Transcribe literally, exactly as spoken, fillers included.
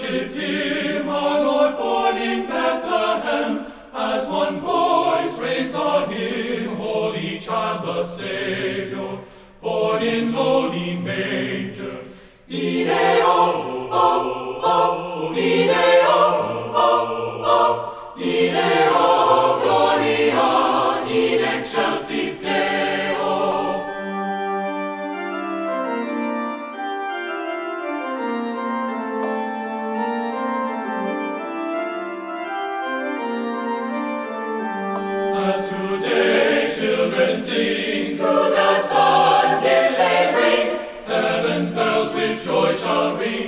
worshipped him, our Lord born in Bethlehem, as one voice raised a hymn, Holy Child the Savior, born in lowly manger. Ide, oh, oh, oh, ide, oh, oh, oh, ide, oh, gloria in excelsis Deo. As today children sing through that Sun, this they bring, heaven's bells with joy shall ring.